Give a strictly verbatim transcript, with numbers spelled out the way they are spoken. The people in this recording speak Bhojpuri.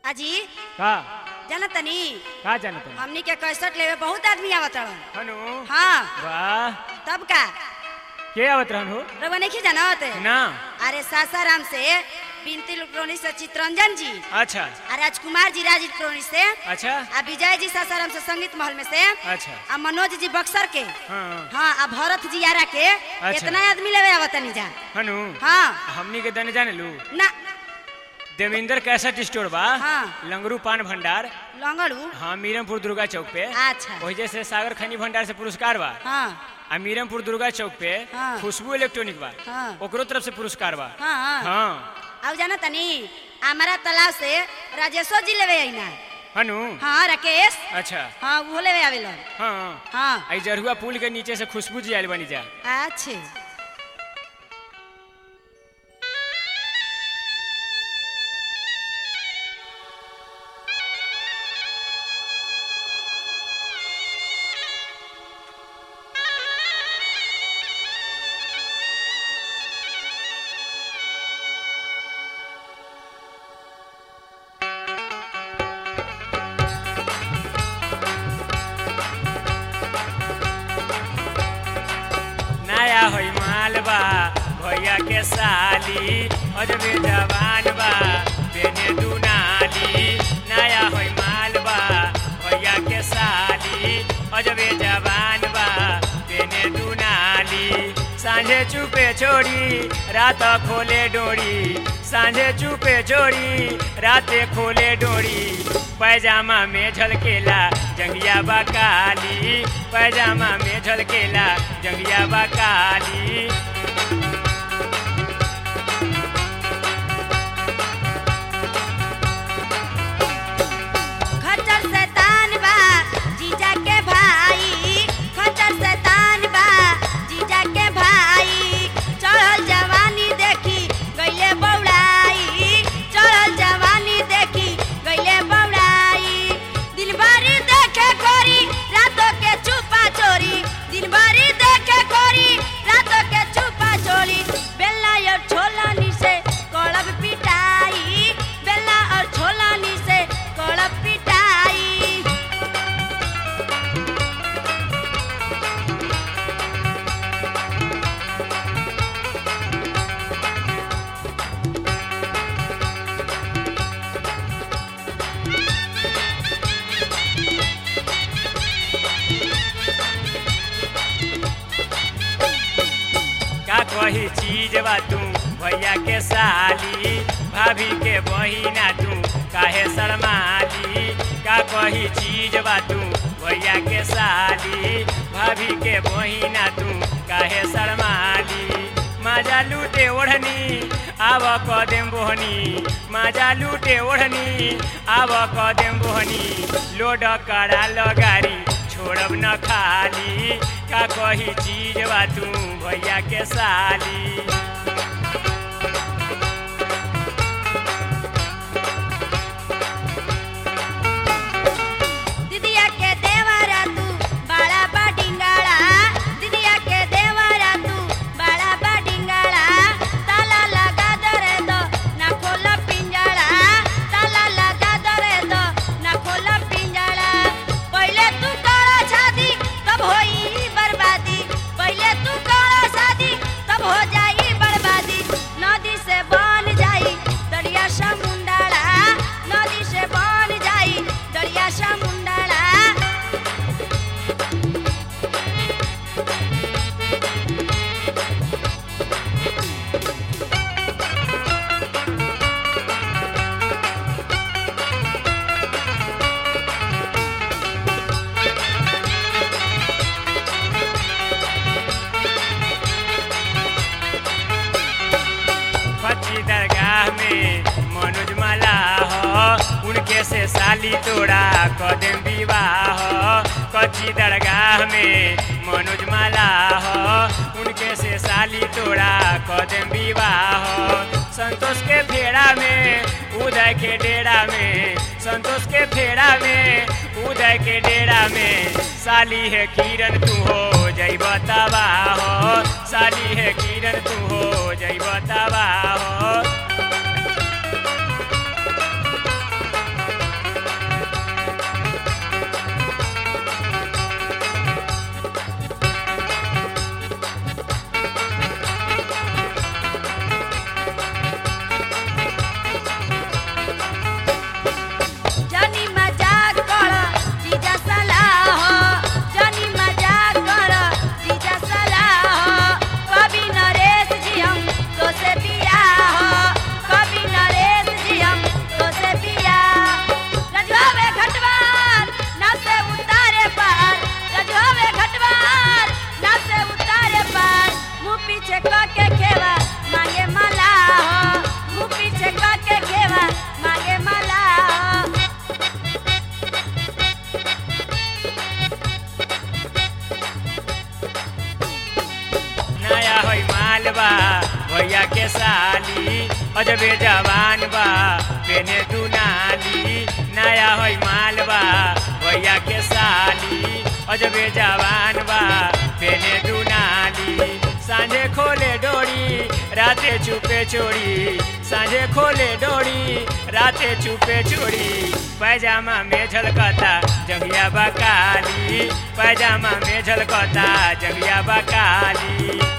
अजी का जानत तनी का जानत है? हमनी के कैसेट लेवे बहुत आदमी आवत रहन। हनु हाँ वाह तब का के आवत रहन हो रउआ नहीं जानत ना। अरे सासाराम से बिनती इलेक्ट्रॉनिक से चित्रंजन जी अच्छा आ राजकुमार जी राज इलेक्ट्रॉनिक से अच्छा आ विजय जी सासाराम से संगीत महल में से अच्छा आ मनोज जी बक्सर के हाँ हाँ आ भरत जी यारा के अच्छा। इतना आदमी लेवे आवत तनी जा। हनु हाँ हमनी के दने जाने लू ना देवेंद्र कैसेट स्टोर बा हाँ। लंगरू पान भंडार लंगड़ू हाँ मीरमपुर दुर्गा चौक पे अच्छा वही जैसे सागर खनी भंडार से पुरस्कार बा हाँ आ मीरमपुर दुर्गा चौक पे हाँ। खुशबू इलेक्ट्रॉनिक बा हाँ। ओकरो तरफ से पुरस्कार बा हाँ हाँ हाँ अब जाना तनी हमारा तालाब से राजेश्वर जी लेवे आई ना। हनु हाँ राकेश अच्छा हाँ वो लेवे आवेलन। हाँ हाँ आई जरुआ पुल के नीचे से खुशबू जी आयल बनी जा। अच्छे नया होई मालबा भैया के साली अजबे जवान बा बेने दुनाली। नया होई मालबा भैया के साली अजबे जवान बा बेने दुनाली। सांझे चुपे छोड़ी रात खोले डोरी सांझे चुपे छोड़ी राते खोले डोरी। पैजामा में झलकेला जंगिया बा काली पैजामा में झलकेला जंगिया बा काली। खच्चर शैतान बा जीजा के भाई खच्चर शैतान बा जीजा के भाई। चढ़ल जवानी देखी गईले बौड़ाई चढ़ल जवानी देखी गईले बौड़ाई। दिन भरी देखे कोरी रातों के छुपा चोरी दिन भरी देखे कोरी रातों के छुपा चोरी। बेला और छोलानी से कड़ब पिटाई बेला और छोलानी से कड़ब पिटाई। का कही चीज बा तू भैया के साली भाभी के बहिना तू काहे शर्माली। का कही चीज बा तू भैया के साली भाभी के बहिना तू काहे शर्माली। माजा लूटे ओढ़नी आव कदम बोहनी माजा लूटे ओढ़नी आव कदम बोहनी। लोड करा लगारी छोड़ब न खाली का कही चीज बा तू भैया के साली। दिदिया के देवरा तू बड़ा बडिंगाड़ा दिदिया के देवरा तू बड़ा बडिंगाड़ा। ताला लगा दरे दो ना खोला पिंजड़ा ताला लगा दरे दो ना खोला पिंजड़ा। पहले तू करा शादी तब होई बर्बादी पहले तू करा शादी तब हो जाई बर्बादी। नदी से बन जाई दरिया समुंदड़ा नदी से बन जाई दरिया समुंदड़ा। पच्ची दरगाह में मनोज माला हो उनके से साली तोड़ा कदम विवाह। कच्ची दरगाह में मनोज माला हो उनके से साली तोड़ा कदम विवाह। संतोष के फेरा में उदय के डेरा में संतोष के फेरा में उदय के डेरा में। साली है किरण तू हो जैब तबाह हो साली है किरण तू हो जैब तबाह हो। अजबे जवान बा पेने दुनाली नया होई मालबा भैया के साली अजबे जवान बा पेने दुनाली सांझे खोले डोरी राते चुपे चोरी सांझे खोले डोरी राते चुपे चोरी पैजामा में झलकता जंगिया बकाली पैजामा में झलकता जंगिया बकाली